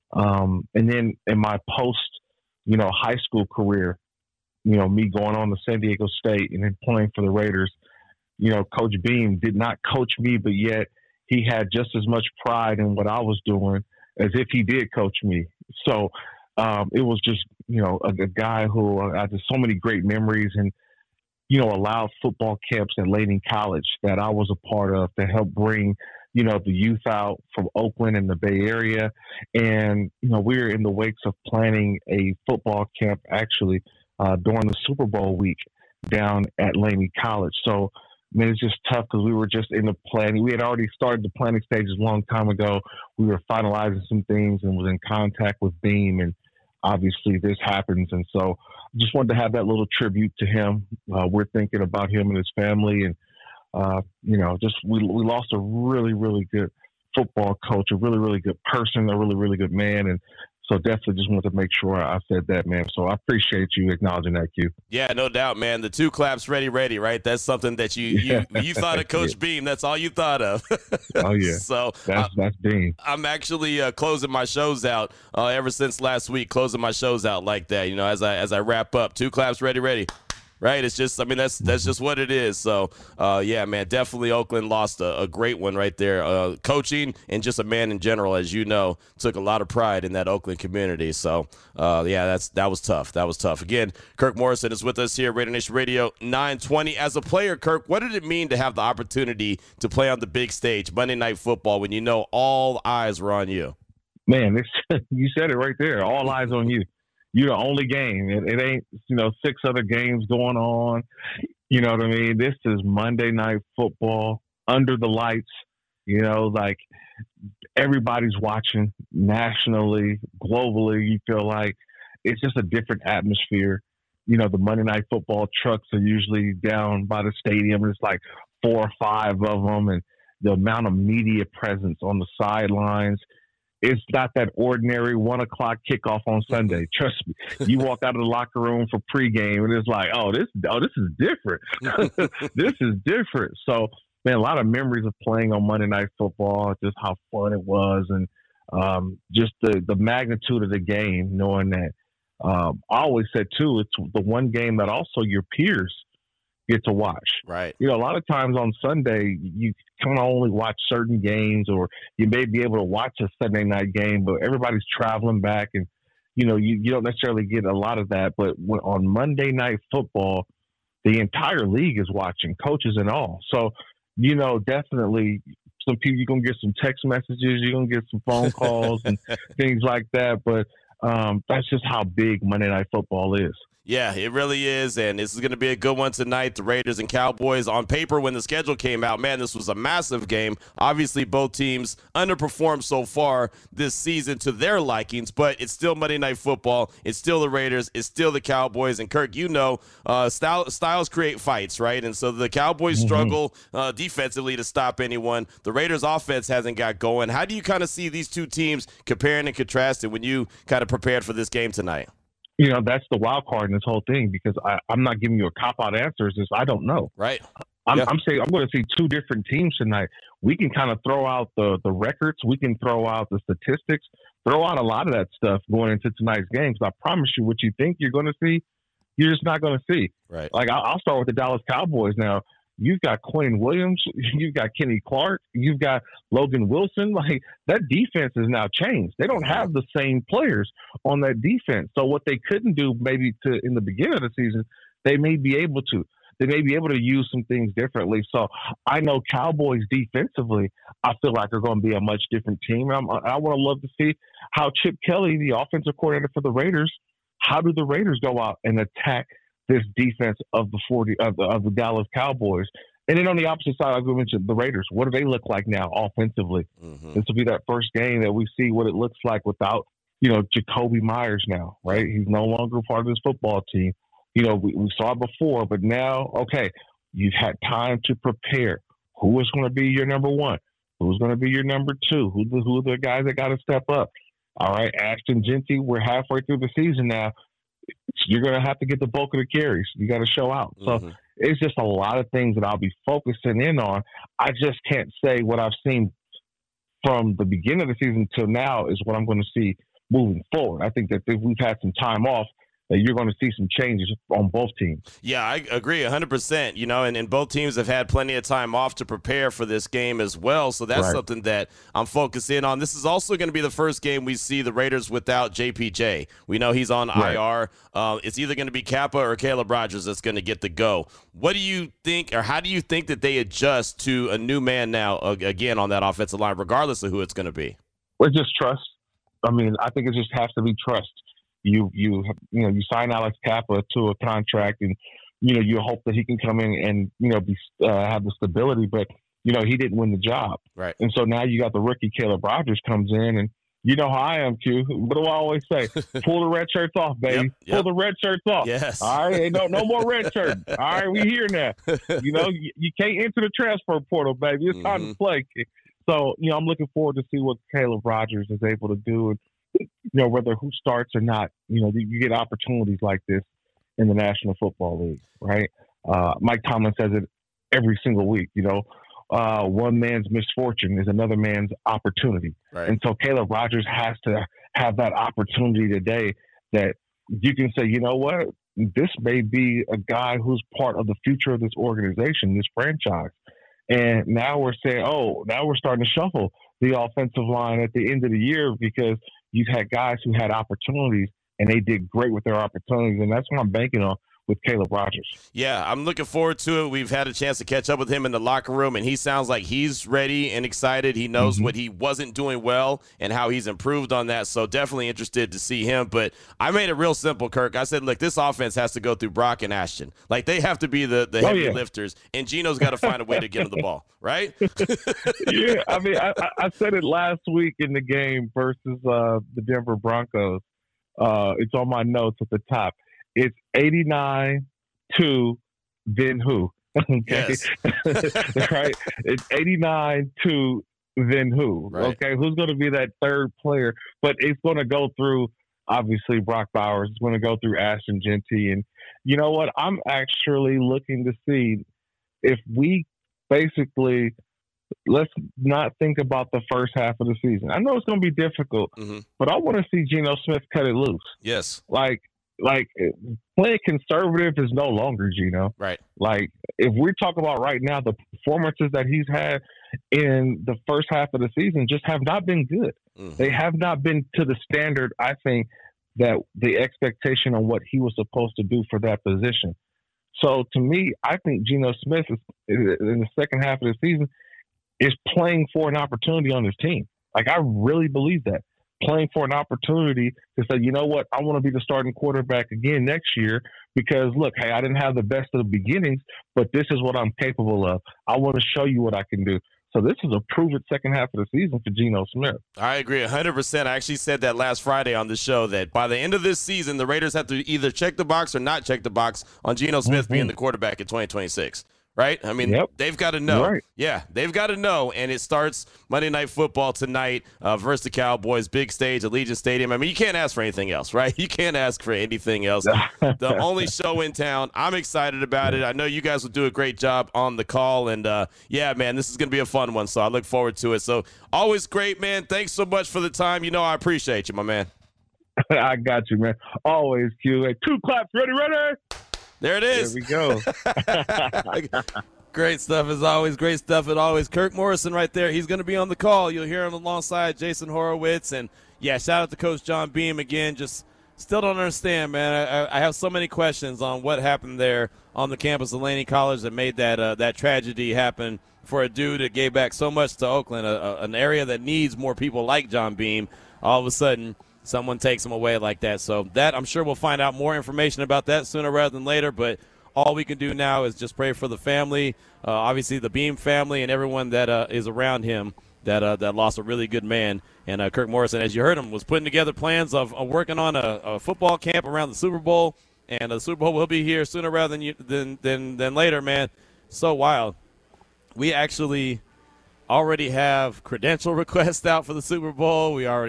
Um, and then in my post, you know, high school career, you know, me going on to San Diego State and then playing for the Raiders, you know, Coach Beam did not coach me, but yet he had just as much pride in what I was doing as if he did coach me. So um, it was just, you know, a, a guy who uh, had so many great memories and, you know, allowed football camps at Laney College that I was a part of to help bring, you know, the youth out from Oakland and the Bay Area. And, you know, we were in the wakes of planning a football camp actually uh, during the Super Bowl week down at Laney College. So, I mean, it's just tough because we were just in the planning. We had already started the planning stages a long time ago. We were finalizing some things and was in contact with Beam, and obviously this happens. And so I just wanted to have that little tribute to him. Uh, we're thinking about him and his family, and, uh, you know, just we, we lost a really, really good football coach, a really, really good person, a really, really good man. And so definitely just wanted to make sure I said that, man. So I appreciate you acknowledging that, Q. Yeah, no doubt, man. The two claps, ready, ready, right? That's something that you you, you thought of Coach yeah. Beam. That's all you thought of. Oh, yeah. So that's, that's Beam. I'm actually uh, closing my shows out uh, ever since last week, closing my shows out like that, you know, as I as I wrap up. Two claps, ready, ready. Right, it's just, I mean, that's that's just what it is. So, uh, yeah, man, definitely Oakland lost a, a great one right there. Uh, coaching and just a man in general, as you know, took a lot of pride in that Oakland community. So, uh, yeah, that's that was tough. That was tough. Again, Kirk Morrison is with us here at Raider Nation Radio nine twenty. As a player, Kirk, what did it mean to have the opportunity to play on the big stage, Monday Night Football, when you know all eyes were on you? Man, it's, you said it right there. All eyes on you. You're the only game. It, it ain't, you know, six other games going on. You know what I mean? This is Monday Night Football under the lights. You know, like everybody's watching nationally, globally. You feel like it's just a different atmosphere. You know, the Monday Night Football trucks are usually down by the stadium. There's like four or five of them, and the amount of media presence on the sidelines. It's not that ordinary one o'clock kickoff on Sunday. Trust me. You walk out of the locker room for pregame, and it's like, oh, this, oh, this is different. This is different. So, man, a lot of memories of playing on Monday Night Football, just how fun it was, and um, just the the magnitude of the game. Knowing that, um, I always said too, it's the one game that also your peers get to watch. Right. You know, a lot of times on Sunday, you kind of only watch certain games, or you may be able to watch a Sunday night game, but everybody's traveling back, and, you know, you, you don't necessarily get a lot of that. But when, on Monday Night Football, the entire league is watching, coaches and all. So, you know, definitely some people, you're going to get some text messages, you're going to get some phone calls and things like that. But um, that's just how big Monday Night Football is. Yeah, it really is, and this is going to be a good one tonight. The Raiders and Cowboys. On paper, when the schedule came out, man, this was a massive game. Obviously, both teams underperformed so far this season to their likings, but it's still Monday Night Football. It's still the Raiders. It's still the Cowboys. And, Kirk, you know, uh, style, styles create fights, right? And so the Cowboys mm-hmm. struggle uh, defensively to stop anyone. The Raiders' offense hasn't got going. How do you kind of see these two teams comparing and contrasting when you kind of prepared for this game tonight? You know, that's the wild card in this whole thing, because I, I'm not giving you a cop-out answer. It's just I don't know. Right. I'm, yeah. I'm saying I'm going to see two different teams tonight. We can kind of throw out the, the records. We can throw out the statistics, throw out a lot of that stuff going into tonight's games. I promise you, what you think you're going to see, you're just not going to see. Right. Like, I'll start with the Dallas Cowboys now. You've got Quentin Williams. You've got Kenny Clark. You've got Logan Wilson. Like, that defense has now changed. They don't have the same players on that defense. So what they couldn't do maybe to in the beginning of the season, they may be able to. They may be able to use some things differently. So I know Cowboys defensively, I feel like are going to be a much different team. I'm, I want to love to see how Chip Kelly, the offensive coordinator for the Raiders, how do the Raiders go out and attack this defense of the forty of the, of the Dallas Cowboys? And then on the opposite side, I go mention the Raiders. What do they look like now offensively? Mm-hmm. This will be that first game that we see what it looks like without, you know, Jacoby Myers now, right? He's no longer part of this football team. You know, we, we saw it before, but now, okay, you've had time to prepare. Who is going to be your number one? Who's going to be your number two? Who, who are the guys that got to step up? All right, Ashton Jeanty, we're halfway through the season now. you're going to have to get the bulk of the carries. You got to show out. So mm-hmm. it's just a lot of things that I'll be focusing in on. I just can't say what I've seen from the beginning of the season till now is what I'm going to see moving forward. I think that if we've had some time off, that you're going to see some changes on both teams. Yeah, I agree one hundred percent. You know, and, and both teams have had plenty of time off to prepare for this game as well. So that's right. something that I'm focused in on. This is also going to be the first game we see the Raiders without J P J. We know he's on right. I R. Uh, it's either going to be Kappa or Caleb Rogers that's going to get the go. What do you think, or how do you think that they adjust to a new man now, uh, again, on that offensive line, regardless of who it's going to be? Well, just trust. I mean, I think it just has to be trust. You you you know you sign Alex Kappa to a contract, and you know you hope that he can come in and you know be uh, have the stability. But you know he didn't win the job, right? And so now you got the rookie Caleb Rogers comes in, and you know how I am, Q. What do I always say? Pull the red shirts off, baby. Yep, yep. Pull the red shirts off. Yes. All right, no no more red shirts. All right, we here now. You know you, you can't enter the transfer portal, baby. It's time mm-hmm. to play. So you know I'm looking forward to see what Caleb Rogers is able to do. And, you know, whether who starts or not, you know, you get opportunities like this in the National Football League, right? Uh, Mike Tomlin says it every single week, you know, uh, one man's misfortune is another man's opportunity. Right. And so Caleb Rogers has to have that opportunity today that you can say, you know what, this may be a guy who's part of the future of this organization, this franchise. And now we're saying, oh, now we're starting to shuffle the offensive line at the end of the year because you've had guys who had opportunities and they did great with their opportunities, and that's what I'm banking on with Caleb Rogers. Yeah, I'm looking forward to it. We've had a chance to catch up with him in the locker room, and he sounds like he's ready and excited. He knows mm-hmm. what he wasn't doing well and how he's improved on that, so definitely interested to see him. But I made it real simple, Kirk. I said, look, this offense has to go through Brock and Ashton. Like, they have to be the, the heavy oh, yeah. lifters, and Gino's got to find a way to get him the ball, right? yeah, I mean, I, I said it last week in the game versus uh, the Denver Broncos. Uh, it's on my notes at the top. It's eighty-nine to then who? Okay. Yes. Right? It's eighty-nine to then who? Right. Okay. Who's going to be that third player? But it's going to go through, obviously, Brock Bowers. It's going to go through Ashton Jeanty. And you know what? I'm actually looking to see if we basically let's not think about the first half of the season. I know it's going to be difficult, mm-hmm. but I want to see Geno Smith cut it loose. Yes. Like, Like, playing conservative is no longer Geno. Right. Like, if we talk about right now, the performances that he's had in the first half of the season just have not been good. Mm-hmm. They have not been to the standard, I think, that the expectation on what he was supposed to do for that position. So, to me, I think Geno Smith is, in the second half of the season is playing for an opportunity on his team. Like, I really believe that. Playing for an opportunity to say, you know what, I want to be the starting quarterback again next year because, look, hey, I didn't have the best of the beginnings, but this is what I'm capable of. I want to show you what I can do. So this is a proven second half of the season for Geno Smith. I agree one hundred percent. I actually said that last Friday on the show that by the end of this season, the Raiders have to either check the box or not check the box on Geno Smith mm-hmm. being the quarterback in twenty twenty-six. Right? I mean, yep. they've got to know. Right. Yeah, they've got to know. And it starts Monday Night Football tonight uh, versus the Cowboys, big stage, Allegiant Stadium. I mean, you can't ask for anything else, right? You can't ask for anything else. The only show in town. I'm excited about it. I know you guys will do a great job on the call. And, uh, yeah, man, this is going to be a fun one. So I look forward to it. So always great, man. Thanks so much for the time. You know I appreciate you, my man. I got you, man. Always, Q. Hey, two claps. Ready, ready? There it is. There we go. Great stuff as always. Great stuff as always. Kirk Morrison right there. He's going to be on the call. You'll hear him alongside Jason Horowitz. And, yeah, shout out to Coach John Beam again. Just still don't understand, man. I, I have so many questions on what happened there on the campus of Laney College that made that uh, that tragedy happen for a dude that gave back so much to Oakland, a, a, an area that needs more people like John Beam. All of a sudden, someone takes him away like that. So that, I'm sure we'll find out more information about that sooner rather than later. But all we can do now is just pray for the family, uh, obviously the Beam family and everyone that uh, is around him that uh, that lost a really good man. And uh, Kirk Morrison, as you heard him, was putting together plans of, of working on a, a football camp around the Super Bowl. And the Super Bowl will be here sooner rather than, you, than, than, than later, man. So wild. We actually already have credential requests out for the Super Bowl. We already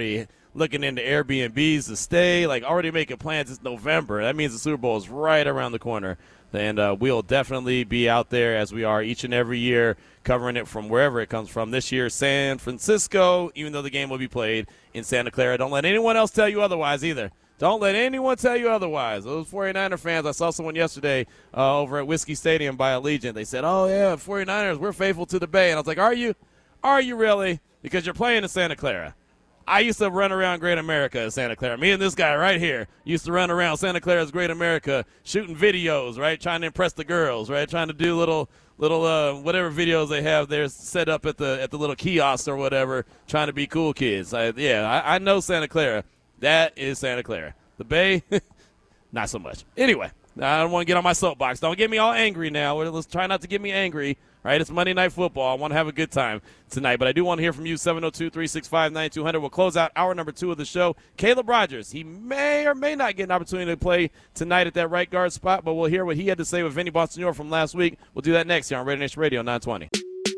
looking into Airbnbs to stay, like already making plans. It's November. That means the Super Bowl is right around the corner. And uh, we'll definitely be out there as we are each and every year, covering it from wherever it comes from. This year, San Francisco, even though the game will be played in Santa Clara. Don't let anyone else tell you otherwise either. Don't let anyone tell you otherwise. Those 49er fans, I saw someone yesterday uh, over at Whiskey Stadium by Allegiant. They said, oh, yeah, 49ers, we're faithful to the Bay. And I was like, are you? Are you really? Because you're playing in Santa Clara. I used to run around Great America in Santa Clara. Me and this guy right here used to run around Santa Clara's Great America shooting videos, right, trying to impress the girls, right, trying to do little little uh, whatever videos they have there set up at the at the little kiosks or whatever, trying to be cool kids. I, yeah, I, I know Santa Clara. That is Santa Clara. The Bay, not so much. Anyway, I don't want to get on my soapbox. Don't get me all angry now. Let's try not to get me angry. All right, it's Monday Night Football. I want to have a good time tonight, but I do want to hear from you, seven oh two, three six five, nine two hundred. We'll close out hour number two of the show. Caleb Rogers, he may or may not get an opportunity to play tonight at that right guard spot, but we'll hear what he had to say with Vinny Bonsignore from last week. We'll do that next here on Raider Nation Radio nine twenty.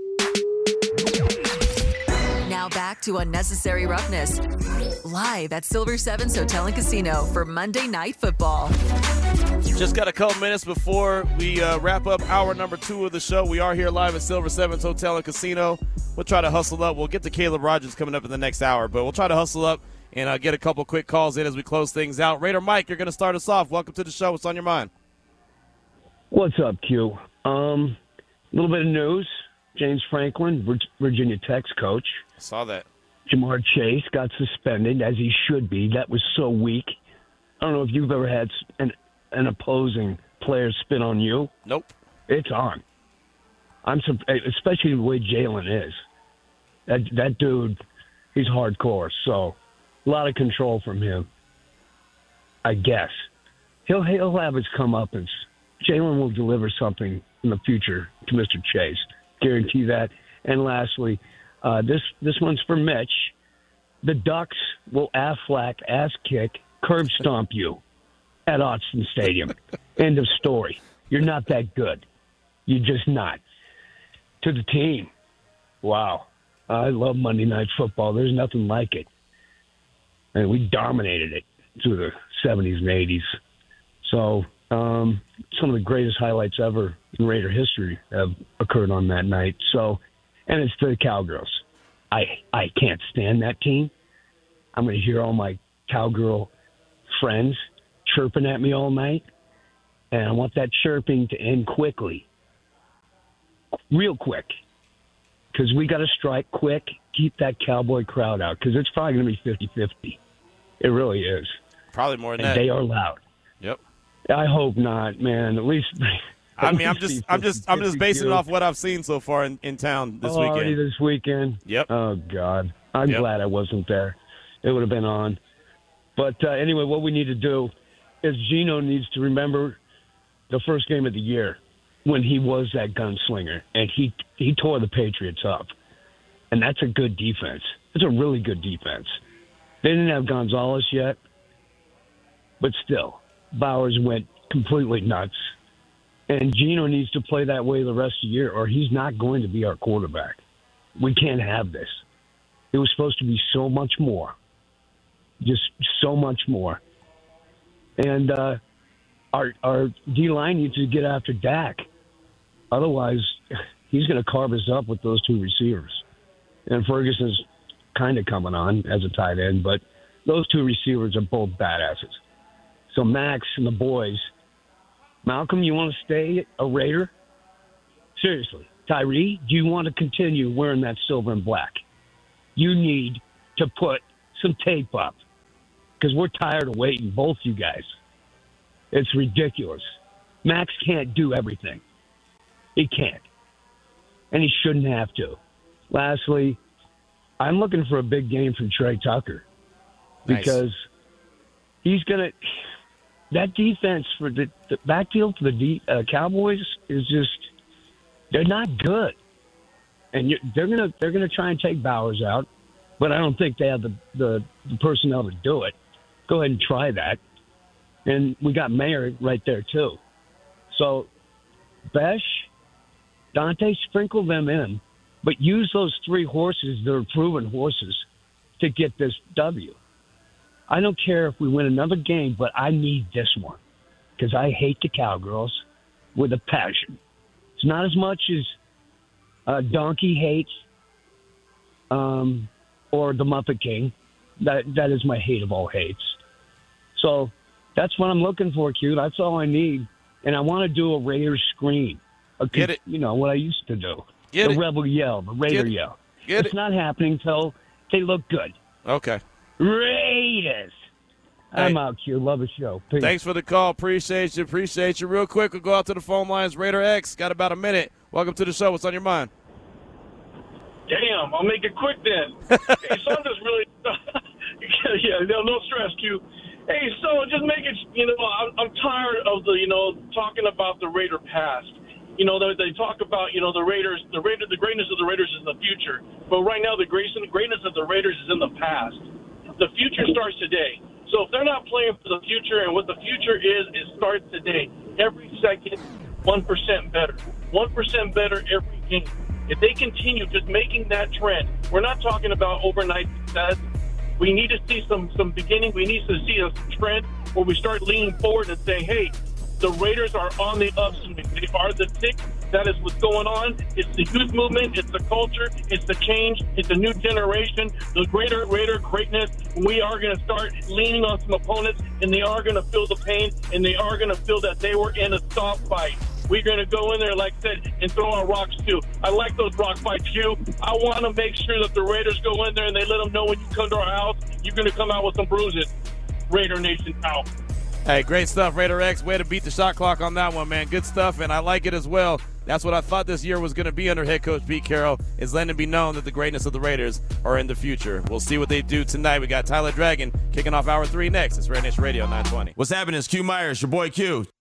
Now back to Unnecessary Roughness, live at Silver Sevens Hotel and Casino for Monday Night Football. Just got a couple minutes before we uh, wrap up hour number two of the show. We are here live at Silver Sevens Hotel and Casino. We'll try to hustle up. We'll get to Caleb Rogers coming up in the next hour, but we'll try to hustle up and uh, get a couple quick calls in as we close things out. Raider Mike, you're going to start us off. Welcome to the show. What's on your mind? What's up, Q? Um, a little bit of news. James Franklin, Virginia Tech's coach. I saw that. Jamar Chase got suspended, as he should be. That was so weak. I don't know if you've ever had an, an opposing player spit on you. Nope. It's on. I'm especially the way Jalen is. That that dude, he's hardcore. So a lot of control from him. I guess he'll he'll have his comeuppance. Jalen will deliver something in the future to Mister Chase. Guarantee that. And lastly, uh, this this one's for Mitch. The Ducks will Aflac ass kick, curb stomp you at Autzen Stadium. End of story. You're not that good. You're just not. To the team, wow. I love Monday Night Football. There's nothing like it. And we dominated it through the seventies and eighties. So um, some of the greatest highlights ever in Raider history have occurred on that night. So, and it's the Cowgirls. I I can't stand that team. I'm going to hear all my Cowgirl friends chirping at me all night, and I want that chirping to end quickly, real quick, because we got to strike quick, keep that Cowboy crowd out, because it's probably going to be fifty-fifty. It really is. Probably more than and that. They are loud. Yep. I hope not, man. At least. I mean, I'm just, I'm just, I'm just basing it off what I've seen so far in, in town this oh, weekend. Already this weekend. Yep. Oh God, I'm yep. glad I wasn't there. It would have been on. But uh, anyway, what we need to do is Geno needs to remember the first game of the year when he was that gunslinger and he he tore the Patriots up, and that's a good defense. It's a really good defense. They didn't have Gonzalez yet, but still, Bowers went completely nuts. And Geno needs to play that way the rest of the year, or he's not going to be our quarterback. We can't have this. It was supposed to be so much more. Just so much more. And uh, our our D-line needs to get after Dak. Otherwise, he's going to carve us up with those two receivers. And Ferguson's kind of coming on as a tight end, but those two receivers are both badasses. So Max and the boys, Malcolm, you want to stay a Raider? Seriously. Tyree, do you want to continue wearing that silver and black? You need to put some tape up because we're tired of waiting, both you guys. It's ridiculous. Max can't do everything. He can't. And he shouldn't have to. Lastly, I'm looking for a big game from Trey Tucker because nice. he's going to – that defense for the, the backfield for the D, uh, Cowboys is just – they're not good. And you're, they're going to they're gonna try and take Bowers out, but I don't think they have the, the, the personnel to do it. Go ahead and try that. And we got Mayer right there too. So, Besh, Dante, sprinkle them in, but use those three horses that are proven horses to get this W. I don't care if we win another game, but I need this one because I hate the Cowgirls with a passion. It's not as much as uh, Donkey hates um, or the Muppet King. That That is my hate of all hates. So that's what I'm looking for, Q. That's all I need. And I want to do a Raiders scream. Okay, Get it. You know, what I used to do. Get the it. Rebel yell, the Raider Get it. yell. Get it's it. not happening until they look good. Okay. Raiders. Hey. I'm out, Q. Love the show. Peace. Thanks for the call. Appreciate you. Appreciate you. Real quick, we'll go out to the phone lines. Raider X, got about a minute. Welcome to the show. What's on your mind? Damn, I'll make it quick then. Hey, son, just really, yeah, no, no stress, Q. Hey, so just make it, you know, I'm, I'm tired of the, you know, talking about the Raider past. You know, they, they talk about, you know, the Raiders, the Raider, the greatness of the Raiders is the future. But right now, the greatness of the Raiders is in the past. The future starts today. So if they're not playing for the future, and what the future is, it starts today. Every second, one percent better. one percent better every game. If they continue just making that trend, we're not talking about overnight success. We need to see some, some beginning. We need to see a trend where we start leaning forward and saying, hey, the Raiders are on the upswing. They are the tick. That is what's going on. It's the youth movement. It's the culture. It's the change. It's a new generation. The greater Raider greatness. We are going to start leaning on some opponents, and they are going to feel the pain, and they are going to feel that they were in a soft fight. We're going to go in there, like I said, and throw our rocks, too. I like those rock fights, too. I want to make sure that the Raiders go in there and they let them know when you come to our house, you're going to come out with some bruises. Raider Nation out. Hey, great stuff, Raider X. Way to beat the shot clock on that one, man. Good stuff, and I like it as well. That's what I thought this year was going to be under head coach Pete Carroll, is letting it be known that the greatness of the Raiders are in the future. We'll see what they do tonight. We got Tyler Dragon kicking off hour three next. It's Raider Nation Radio nine twenty. What's happening? It's Q Myers, your boy Q.